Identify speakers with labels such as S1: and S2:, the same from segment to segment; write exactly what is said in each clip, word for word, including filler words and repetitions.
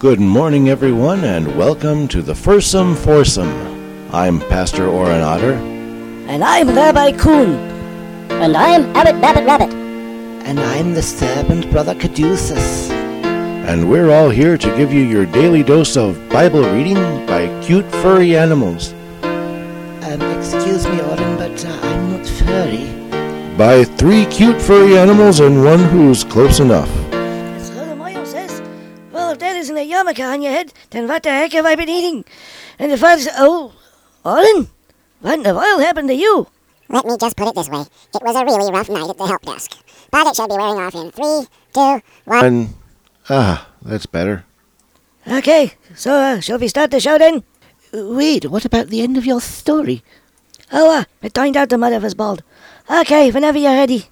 S1: Good morning, everyone, and welcome to the Fursome Foursome. I'm Pastor Oren Otter.
S2: And I'm Rabbi Kuhn.
S3: And I'm Abbot Babbitt Rabbit.
S4: And I'm the servant Brother Caduceus.
S1: And we're all here to give you your daily dose of Bible reading by cute furry animals.
S4: Um, excuse me, Oren, but uh, I'm not furry.
S1: By three cute furry animals and one who's close enough.
S2: As Rudamayo says, well, if that isn't a yarmulke on your head, then what the heck have I been eating? And if I... Oh, Oren, what in the world happened to you?
S3: Let me just put it this way. It was a really rough night at the help desk. But it should be wearing off in three, two, one...
S1: And, ah, that's better.
S2: Okay, so uh, shall we start the show then?
S4: Wait, what about the end of your story?
S2: Oh, uh, it turned out the mother was bald. Okay, whenever you're ready.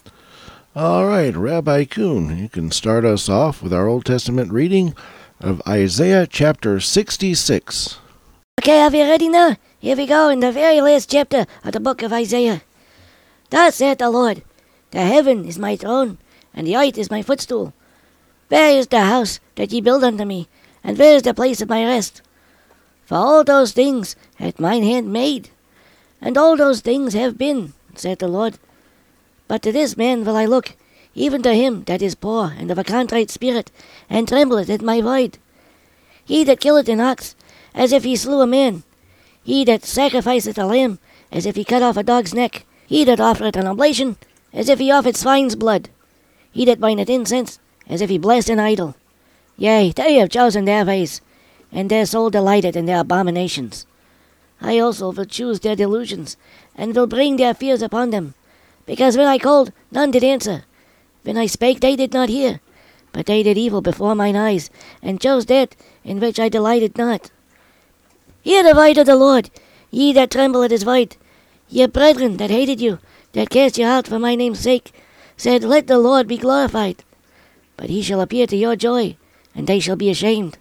S1: All right, Rabbi Kuhn, you can start us off with our Old Testament reading of Isaiah chapter sixty-six.
S2: Okay, are you ready now? Here we go in the very last chapter of the book of Isaiah. Thus saith the Lord, the heaven is my throne, and the earth is my footstool. Where is the house that ye build unto me, and where is the place of my rest? For all those things hath mine hand made, and all those things have been, saith the Lord. But to this man will I look, even to him that is poor and of a contrite spirit, and trembleth at my word. He that killeth an ox, as if he slew a man. He that sacrificeth a lamb, as if he cut off a dog's neck. He that offereth an oblation, as if he offered swine's blood. He that burneth incense, as if he blessed an idol. Yea, they have chosen their ways, and their soul delighteth in their abominations. I also will choose their delusions, and will bring their fears upon them. Because when I called, none did answer. When I spake, they did not hear. But they did evil before mine eyes, and chose that in which I delighted not. Hear the word of the Lord, ye that tremble at his word. Ye brethren that hated you, that cast you out for my name's sake, said, Let the Lord be glorified. But he shall appear to your joy, and they shall be ashamed.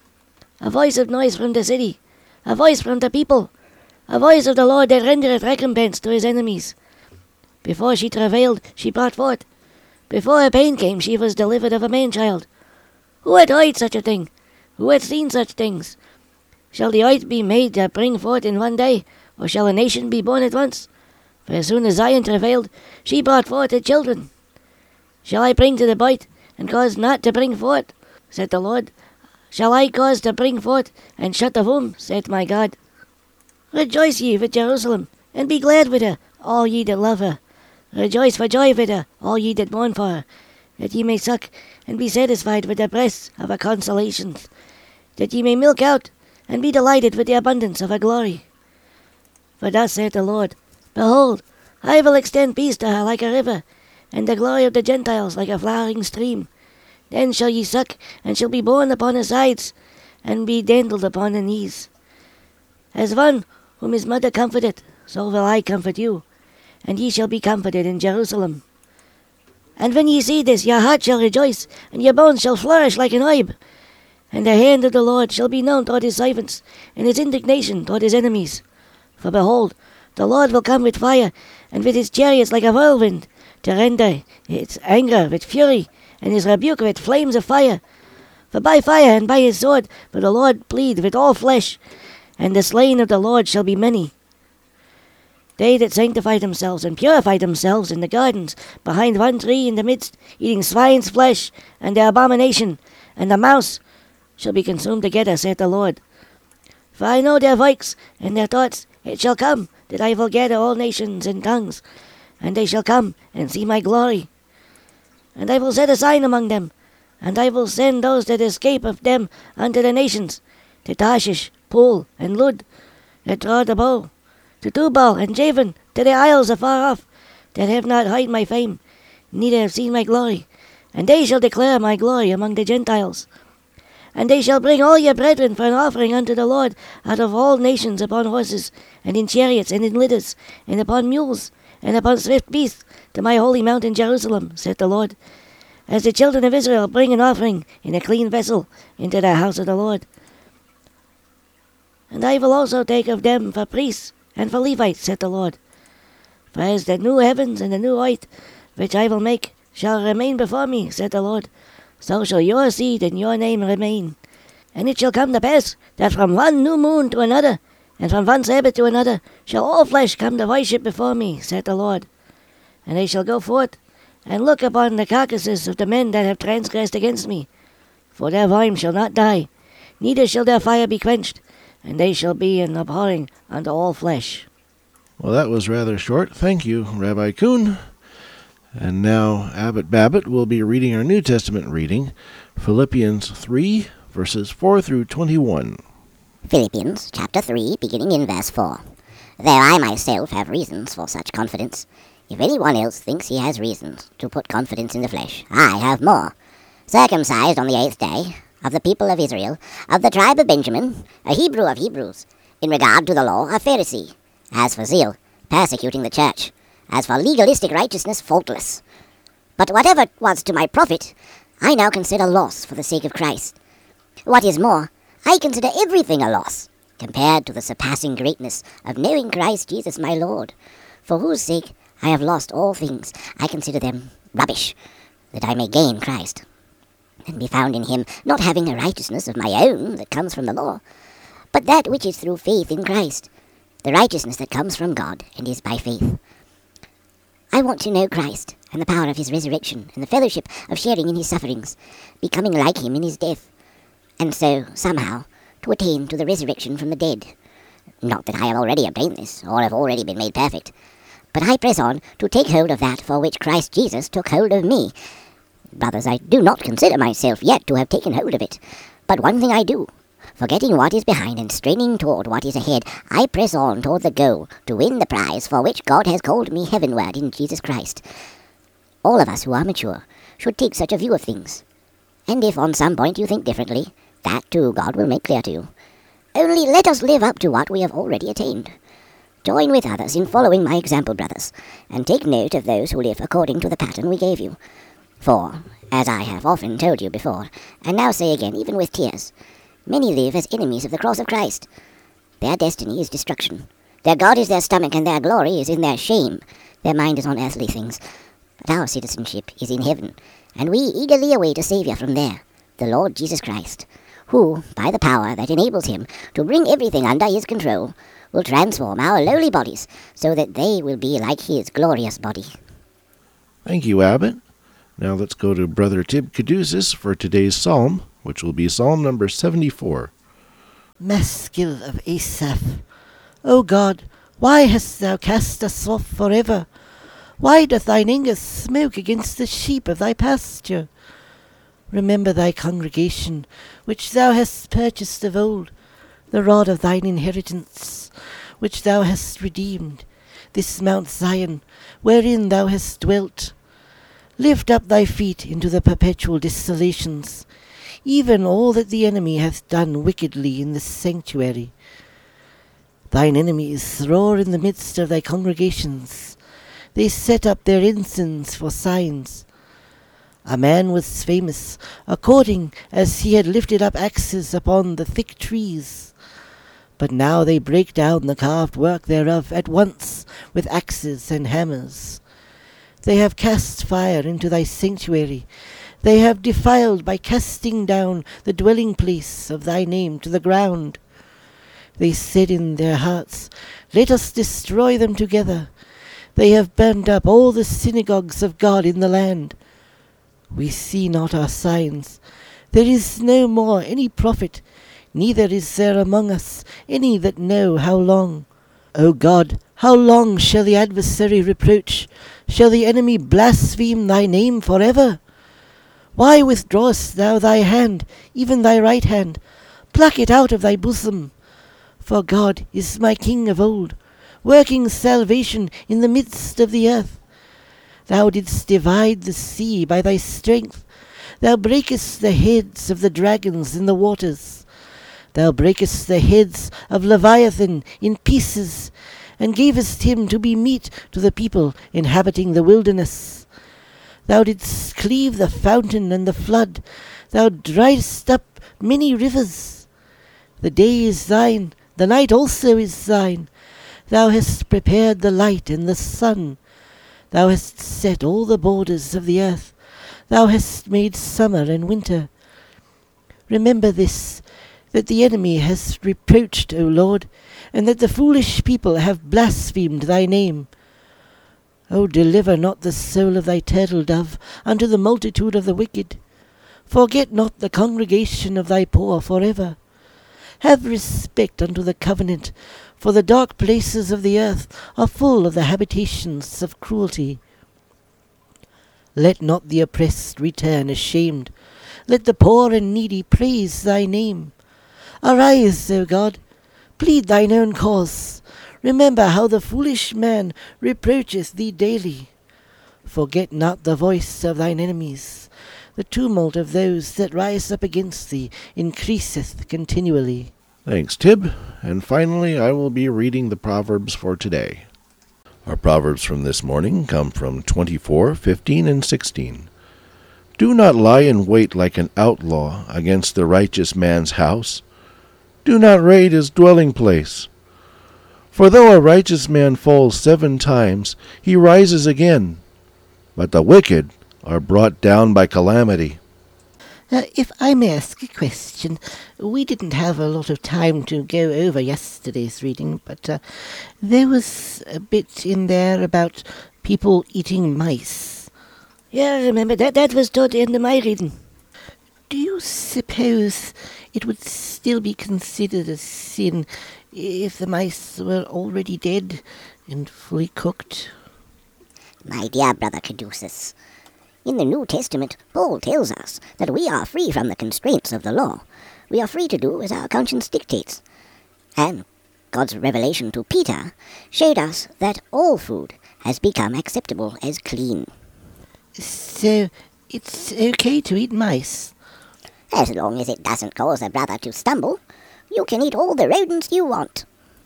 S2: A voice of noise from the city, a voice from the people, a voice of the Lord that rendereth recompense to his enemies. Before she travailed, she brought forth. Before her pain came, she was delivered of a man-child. Who hath heard such a thing? Who hath seen such things? Shall the earth be made to bring forth in one day, or shall a nation be born at once? For as soon as Zion travailed, she brought forth her children. Shall I bring to the birth, and cause not to bring forth? Said the Lord. Shall I cause to bring forth, and shut the womb? Saith my God. Rejoice ye with Jerusalem, and be glad with her, all ye that love her. Rejoice for joy with her, all ye that mourn for her, that ye may suck, and be satisfied with the breasts of her consolations, that ye may milk out, and be delighted with the abundance of her glory. For thus saith the Lord, Behold, I will extend peace to her like a river, and the glory of the Gentiles like a flowing stream. Then shall ye suck, and shall be borne upon her sides, and be dandled upon her knees. As one whom his mother comforteth, so will I comfort you, and ye shall be comforted in Jerusalem. And when ye see this, your heart shall rejoice, and your bones shall flourish like an herb. And the hand of the Lord shall be known toward his servants, and his indignation toward his enemies. For behold, the Lord will come with fire, and with his chariots like a whirlwind, to render his anger with fury, and his rebuke with flames of fire. For by fire and by his sword will the Lord plead with all flesh, and the slain of the Lord shall be many. They that sanctify themselves and purify themselves in the gardens, behind one tree in the midst, eating swine's flesh, and their abomination, and the mouse, shall be consumed together, saith the Lord. For I know their works and their thoughts. It shall come that I will gather all nations and tongues, and they shall come and see my glory. And I will set a sign among them, and I will send those that escape of them unto the nations, to Tarshish, Pool, and Lud, that draw the bow, to Tubal and Javan, to the isles afar off, that have not heard my fame, neither have seen my glory. And they shall declare my glory among the Gentiles. And they shall bring all your brethren for an offering unto the Lord out of all nations upon horses, and in chariots, and in litters, and upon mules, and upon swift beasts, to my holy mountain Jerusalem, saith the Lord, as the children of Israel bring an offering in a clean vessel into the house of the Lord. And I will also take of them for priests and for Levites, saith the Lord. For as the new heavens and the new earth, which I will make, shall remain before me, saith the Lord, so shall your seed and your name remain. And it shall come to pass that from one new moon to another, and from one Sabbath to another, shall all flesh come to worship before me, saith the Lord. And they shall go forth, and look upon the carcasses of the men that have transgressed against me. For their worm shall not die, neither shall their fire be quenched, and they shall be an abhorring unto all flesh.
S1: Well, that was rather short. Thank you, Rabbi Kuhn. And now Abbot Babbitt will be reading our New Testament reading, Philippians three, verses four through twenty-one.
S3: Philippians chapter three, beginning in verse four. Though I myself have reasons for such confidence, if anyone else thinks he has reasons to put confidence in the flesh, I have more. Circumcised on the eighth day, of the people of Israel, of the tribe of Benjamin, a Hebrew of Hebrews, in regard to the law, a Pharisee, as for zeal, persecuting the church, as for legalistic righteousness, faultless. But whatever was to my profit, I now consider loss for the sake of Christ. What is more, I consider everything a loss, compared to the surpassing greatness of knowing Christ Jesus my Lord, for whose sake I have lost all things. I consider them rubbish, that I may gain Christ, and be found in him, not having a righteousness of my own that comes from the law, but that which is through faith in Christ, the righteousness that comes from God and is by faith. I want to know Christ, and the power of his resurrection, and the fellowship of sharing in his sufferings, becoming like him in his death, and so, somehow, to attain to the resurrection from the dead. Not that I have already obtained this, or have already been made perfect, but I press on to take hold of that for which Christ Jesus took hold of me. Brothers, I do not consider myself yet to have taken hold of it, but one thing I do, forgetting what is behind and straining toward what is ahead, I press on toward the goal to win the prize for which God has called me heavenward in Jesus Christ. All of us who are mature should take such a view of things, and if on some point you think differently, that too God will make clear to you. Only let us live up to what we have already attained. Join with others in following my example, brothers, and take note of those who live according to the pattern we gave you. For, as I have often told you before, and now say again even with tears, many live as enemies of the cross of Christ. Their destiny is destruction. Their God is their stomach, and their glory is in their shame. Their mind is on earthly things. But our citizenship is in heaven, and we eagerly await a Saviour from there, the Lord Jesus Christ, who, by the power that enables him to bring everything under his control, will transform our lowly bodies so that they will be like his glorious body.
S1: Thank you, Abbot. Now let's go to Brother Tib Caduceus for today's psalm, which will be Psalm number seventy-four.
S4: Maskil of Asaph, O God, why hast thou cast us off forever? Why doth thine anger smoke against the sheep of thy pasture? Remember thy congregation, which thou hast purchased of old, the rod of thine inheritance, which thou hast redeemed, this Mount Zion, wherein thou hast dwelt. Lift up thy feet into the perpetual desolations, even all that the enemy hath done wickedly in this sanctuary. Thine enemies roar in the midst of thy congregations. They set up their ensigns for signs. A man was famous, according as he had lifted up axes upon the thick trees. But now they break down the carved work thereof at once with axes and hammers. They have cast fire into thy sanctuary. They have defiled by casting down the dwelling place of thy name to the ground. They said in their hearts, Let us destroy them together. They have burned up all the synagogues of God in the land. We see not our signs. There is no more any prophet, neither is there among us any that know how long. O God, how long shall the adversary reproach? Shall the enemy blaspheme thy name forever? Why withdrawest thou thy hand, even thy right hand? Pluck it out of thy bosom. For God is my King of old, working salvation in the midst of the earth. Thou didst divide the sea by thy strength. Thou breakest the heads of the dragons in the waters. Thou breakest the heads of Leviathan in pieces, and gavest him to be meat to the people inhabiting the wilderness. Thou didst cleave the fountain and the flood. Thou driedst up many rivers. The day is thine, the night also is thine. Thou hast prepared the light and the sun. Thou hast set all the borders of the earth. Thou hast made summer and winter. Remember this, that the enemy has reproached, O Lord, and that the foolish people have blasphemed thy name. O deliver not the soul of thy turtle dove unto the multitude of the wicked. Forget not the congregation of thy poor for ever. Have respect unto the covenant, for the dark places of the earth are full of the habitations of cruelty. Let not the oppressed return ashamed. Let the poor and needy praise thy name. Arise, O God, plead thine own cause. Remember how the foolish man reproacheth thee daily. Forget not the voice of thine enemies. The tumult of those that rise up against thee increaseth continually.
S1: Thanks, Tib. And finally, I will be reading the Proverbs for today. Our Proverbs from this morning come from twenty-four, fifteen, and sixteen. Do not lie in wait like an outlaw against the righteous man's house. Do not raid his dwelling place. For though a righteous man falls seven times, he rises again. But the wicked are brought down by calamity.
S4: Uh, if I may ask a question, we didn't have a lot of time to go over yesterday's reading, but uh, there was a bit in there about people eating mice.
S2: Yeah, I remember that. That was toward the end of my reading.
S4: Do you suppose it would still be considered a sin if the mice were already dead and fully cooked?
S3: My dear brother Caduceus, in the New Testament, Paul tells us that we are free from the constraints of the law. We are free to do as our conscience dictates. And God's revelation to Peter showed us that all food has become acceptable as clean.
S4: So it's okay to eat mice?
S3: As long as it doesn't cause a brother to stumble, you can eat all the rodents you want.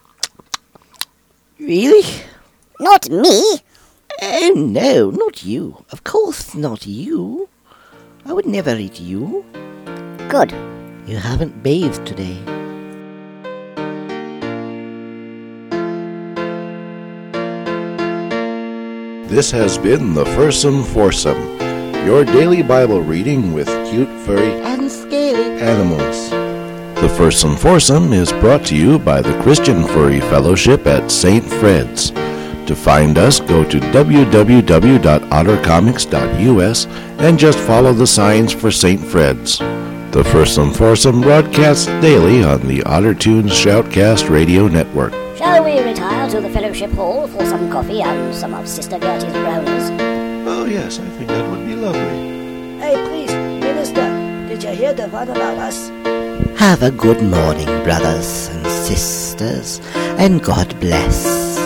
S4: Really?
S3: Not me!
S4: Oh, no, not you. Of course not you. I would never eat you.
S3: Good.
S4: You haven't bathed today.
S1: This has been the Fursome Foursome, your daily Bible reading with cute, furry
S4: And scaly.
S1: animals. The Fursome Foursome is brought to you by the Christian Furry Fellowship at Saint Fred's. To find us, go to w w w dot otter comics dot u s and just follow the signs for Saint Fred's. The Fursome Foursome broadcasts daily on the OtterTunes Shoutcast Radio Network.
S3: Shall we retire to the fellowship hall for some coffee and some of Sister Gertie's brownies?
S1: Oh yes, I think that would be lovely.
S2: Hey, please, Minister, did you hear the one about us?
S4: Have a good morning, brothers and sisters, and God bless.